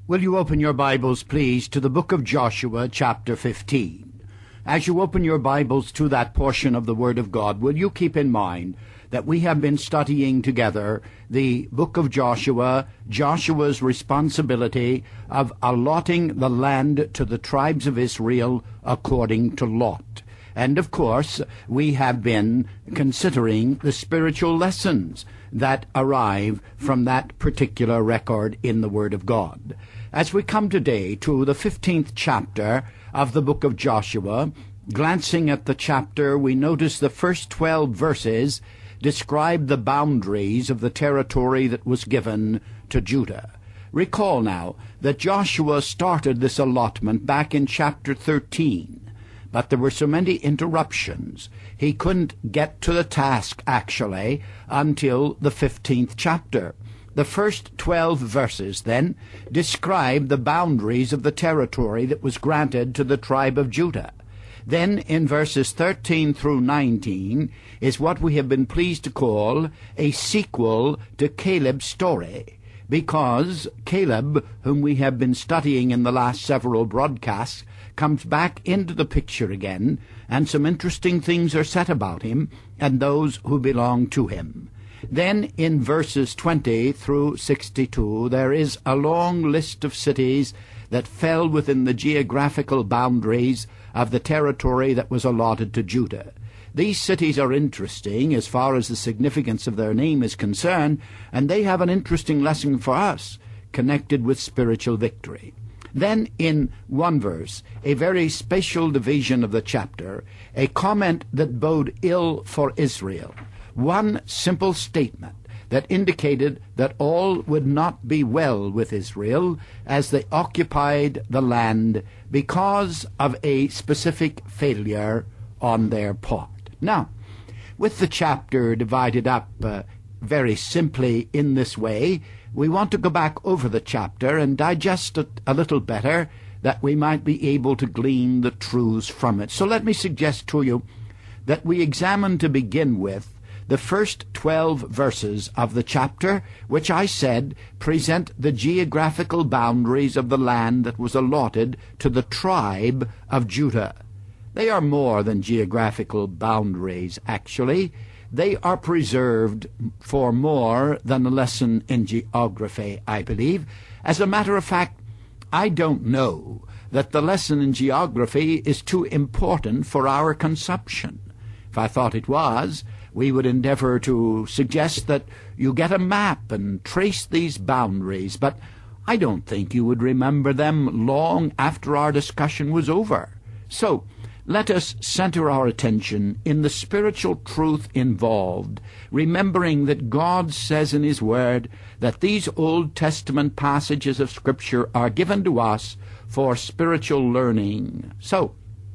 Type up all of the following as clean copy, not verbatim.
Will you open your Bibles, please, to the book of Joshua, chapter 15. As you open your Bibles to that portion of the Word of God, will you keep in mind that we have been studying together the book of Joshua, Joshua's responsibility of allotting the land to the tribes of Israel according to lot. And, of course, we have been considering the spiritual lessons that arrive from that particular record in the Word of God. As we come today to the 15th chapter of the book of Joshua, glancing at the chapter, we notice the first 12 verses describe the boundaries of the territory that was given to Judah. Recall now that Joshua started this allotment back in chapter 13. But there were so many interruptions, he couldn't get to the task, actually, until the 15th chapter. The first 12 verses, then, describe the boundaries of the territory that was granted to the tribe of Judah. Then, in verses 13 through 19, is what we have been pleased to call a sequel to Caleb's story, because Caleb, whom we have been studying in the last several broadcasts, comes back into the picture again, and some interesting things are said about him and those who belong to him. Then in verses 20 through 62 there is a long list of cities that fell within the geographical boundaries of the territory that was allotted to Judah. These cities are interesting as far as the significance of their name is concerned, and they have an interesting lesson for us connected with spiritual victory. Then in one verse, a very special division of the chapter, a comment that bode ill for Israel. One simple statement that indicated that all would not be well with Israel as they occupied the land because of a specific failure on their part. Now, with the chapter divided up very simply in this way, we want to go back over the chapter and digest it a little better, that we might be able to glean the truths from it. So let me suggest to you that we examine to begin with the first 12 verses of the chapter, which I said present the geographical boundaries of the land that was allotted to the tribe of Judah. They are more than geographical boundaries, actually. They are preserved for more than a lesson in geography, I believe. As a matter of fact, I don't know that the lesson in geography is too important for our consumption. If I thought it was, we would endeavor to suggest that you get a map and trace these boundaries, but I don't think you would remember them long after our discussion was over. So, let us center our attention in the spiritual truth involved, remembering that God says in His Word that these Old Testament passages of Scripture are given to us for spiritual learning. So,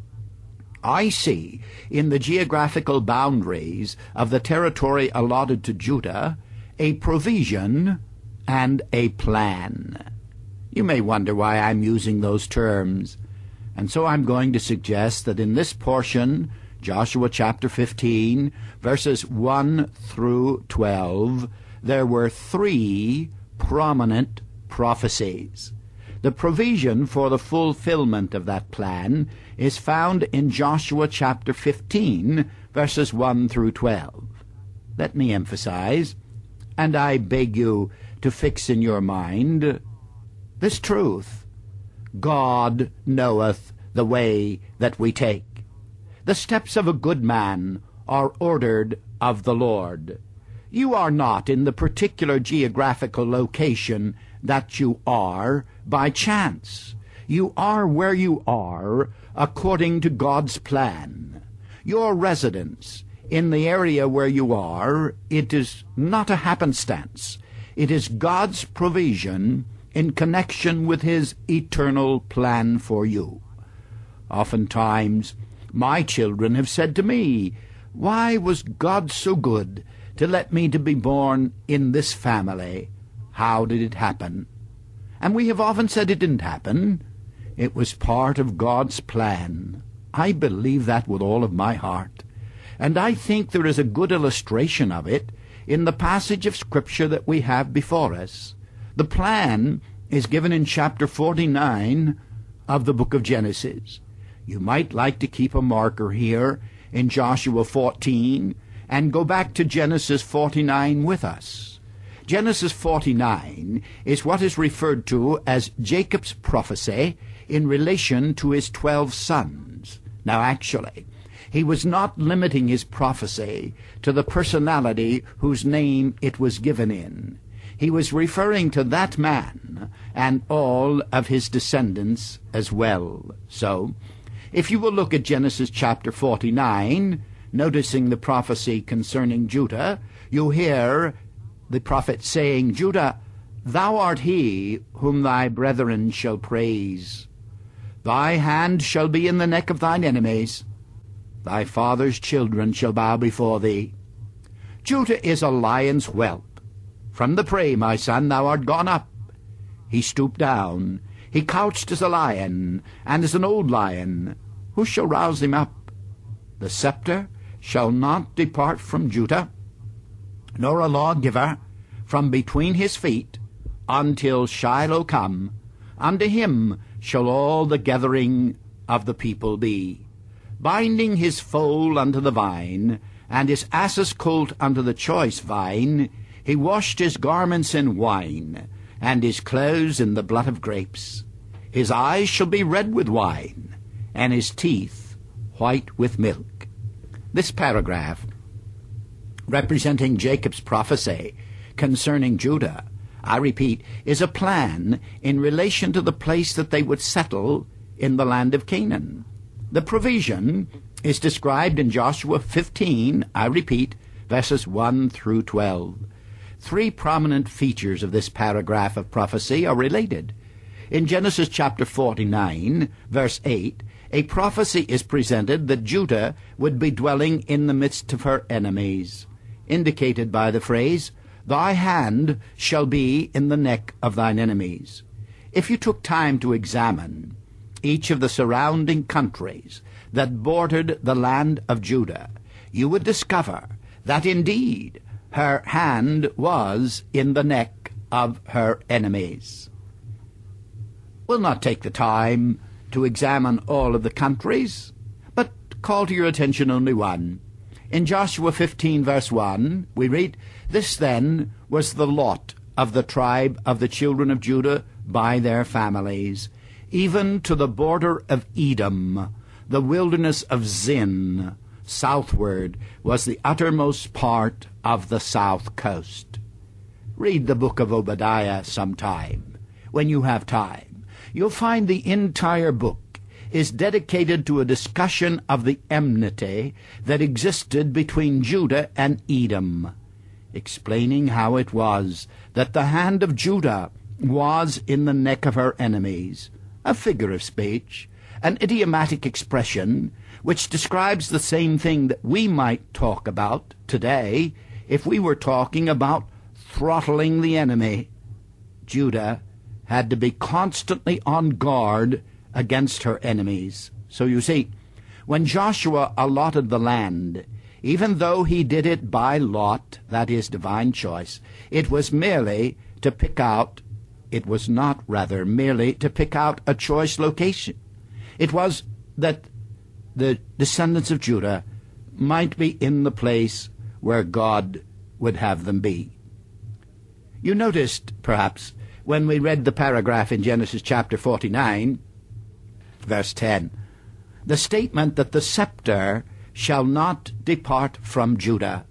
I see in the geographical boundaries of the territory allotted to Judah a provision and a plan. You may wonder why I'm using those terms. And so I'm going to suggest that in this portion, Joshua chapter 15, verses 1 through 12, there were 3 prominent prophecies. The provision for the fulfillment of that plan is found in Joshua chapter 15, verses 1 through 12. Let me emphasize, and I beg you to fix in your mind, this truth. God knoweth the way that we take. The steps of a good man are ordered of the Lord. You are not in the particular geographical location that you are by chance. You are where you are according to God's plan. Your residence in the area where you are, it is not a happenstance. It is God's provision in connection with His eternal plan for you. Oftentimes, my children have said to me, "Why was God so good to let me to be born in this family? How did it happen?" And we have often said it didn't happen. It was part of God's plan. I believe that with all of my heart. And I think there is a good illustration of it in the passage of Scripture that we have before us. The plan is given in chapter 49 of the book of Genesis. You might like to keep a marker here in Joshua 14 and go back to Genesis 49 with us. Genesis 49 is what is referred to as Jacob's prophecy in relation to his 12 sons. Now actually, he was not limiting his prophecy to the personality whose name it was given in. He was referring to that man and all of his descendants as well. So, if you will look at Genesis chapter 49, noticing the prophecy concerning Judah, you hear the prophet saying, Judah, thou art he whom thy brethren shall praise. Thy hand shall be in the neck of thine enemies. Thy father's children shall bow before thee. Judah is a lion's whelp. From the prey, my son, thou art gone up. He stooped down. He couched as a lion, and as an old lion. Who shall rouse him up? The scepter shall not depart from Judah, nor a lawgiver from between his feet, until Shiloh come. Unto him shall all the gathering of the people be. Binding his foal unto the vine, and his ass's colt unto the choice vine, he washed his garments in wine, and his clothes in the blood of grapes. His eyes shall be red with wine, and his teeth white with milk. This paragraph, representing Jacob's prophecy concerning Judah, I repeat, is a plan in relation to the place that they would settle in the land of Canaan. The provision is described in Joshua 15, I repeat, verses 1 through 12. Three prominent features of this paragraph of prophecy are related. In Genesis chapter 49, verse 8, a prophecy is presented that Judah would be dwelling in the midst of her enemies, indicated by the phrase, Thy hand shall be in the neck of thine enemies. If you took time to examine each of the surrounding countries that bordered the land of Judah, you would discover that indeed her hand was in the neck of her enemies. We'll not take the time to examine all of the countries, but call to your attention only one. In Joshua 15, verse 1, we read, This then was the lot of the tribe of the children of Judah by their families, even to the border of Edom, the wilderness of Zin. Southward was the uttermost part of the south coast. Read the book of Obadiah sometime, when you have time. You'll find the entire book is dedicated to a discussion of the enmity that existed between Judah and Edom, explaining how it was that the hand of Judah was in the neck of her enemies, a figure of speech, an idiomatic expression which describes the same thing that we might talk about today if we were talking about throttling the enemy. Judah had to be constantly on guard against her enemies. So you see, when Joshua allotted the land, even though he did it by lot, that is, divine choice, it was merely to pick out, it was not rather merely to pick out a choice location. It was that the descendants of Judah might be in the place where God would have them be. You noticed, perhaps, when we read the paragraph in Genesis chapter 49, verse 10, the statement that the scepter shall not depart from Judah.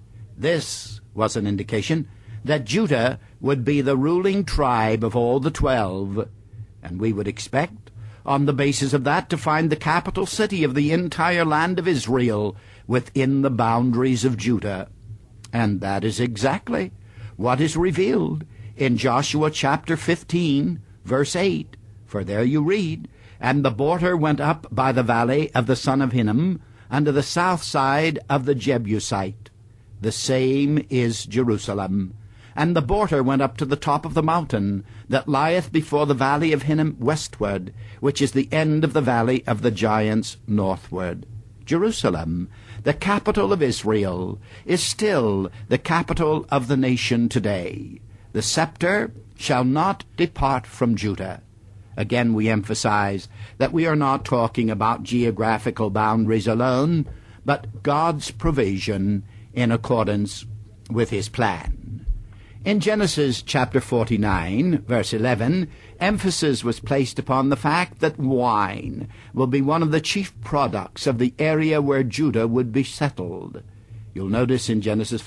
This was an indication that Judah would be the ruling tribe of all the 12, and we would expect, on the basis of that, to find the capital city of the entire land of Israel within the boundaries of Judah. And that is exactly what is revealed in Joshua chapter 15, verse 8. For there you read, And the border went up by the valley of the son of Hinnom, unto the south side of the Jebusite. The same is Jerusalem. And the border went up to the top of the mountain that lieth before the valley of Hinnom westward, which is the end of the valley of the giants northward. Jerusalem, the capital of Israel, is still the capital of the nation today. The scepter shall not depart from Judah. Again, we emphasize that we are not talking about geographical boundaries alone, but God's provision in accordance with his plan. In Genesis chapter 49, verse 11, emphasis was placed upon the fact that wine will be one of the chief products of the area where Judah would be settled. You'll notice in Genesis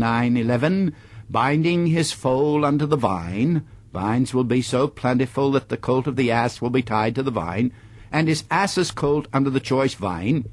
49:11, binding his foal unto the vine. Vines will be so plentiful that the colt of the ass will be tied to the vine, and his ass's colt under the choice vine.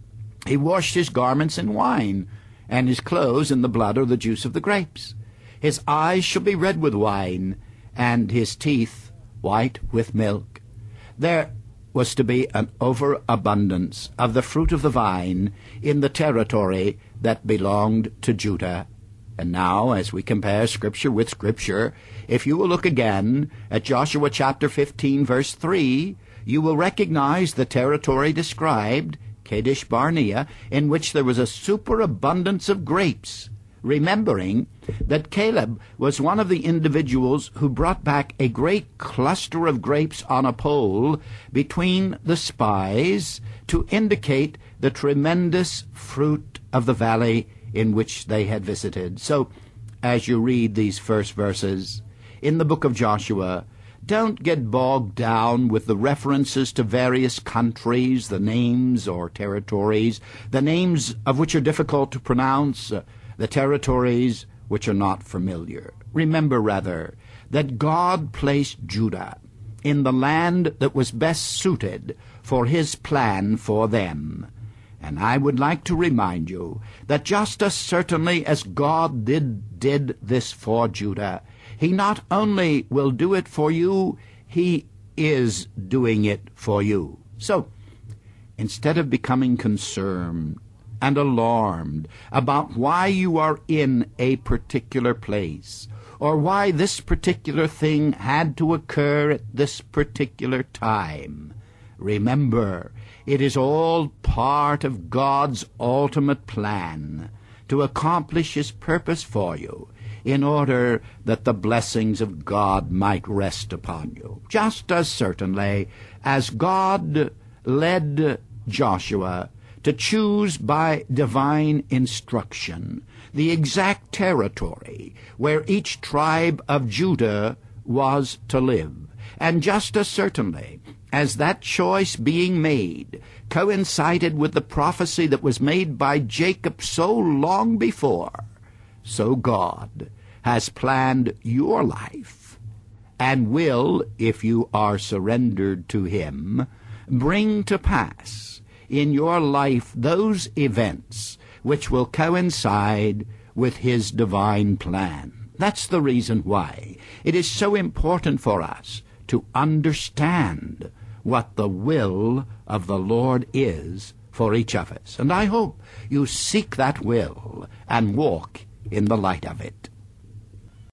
He washed his garments in wine, and his clothes in the blood or the juice of the grapes. His eyes shall be red with wine, and his teeth white with milk. There was to be an overabundance of the fruit of the vine in the territory that belonged to Judah. And now, as we compare Scripture with Scripture, if you will look again at Joshua chapter 15, verse 3, you will recognize the territory described, Kadesh Barnea, in which there was a superabundance of grapes, remembering that Caleb was one of the individuals who brought back a great cluster of grapes on a pole between the spies to indicate the tremendous fruit of the valley in which they had visited. So, as you read these first verses in the book of Joshua, don't get bogged down with the references to various countries, the names or territories, the names of which are difficult to pronounce, the territories which are not familiar. Remember, rather, that God placed Judah in the land that was best suited for his plan for them. And I would like to remind you that just as certainly as God did this for Judah, he not only will do it for you, he is doing it for you. So, instead of becoming concerned and alarmed about why you are in a particular place, or why this particular thing had to occur at this particular time, remember, it is all part of God's ultimate plan to accomplish his purpose for you, in order that the blessings of God might rest upon you. Just as certainly as God led Joshua to choose by divine instruction the exact territory where each tribe of Judah was to live, and just as certainly as that choice being made coincided with the prophecy that was made by Jacob so long before, so God has planned your life and will, if you are surrendered to him, bring to pass in your life those events which will coincide with his divine plan. That's the reason why it is so important for us to understand what the will of the Lord is for each of us. And I hope you seek that will and walk in the light of it.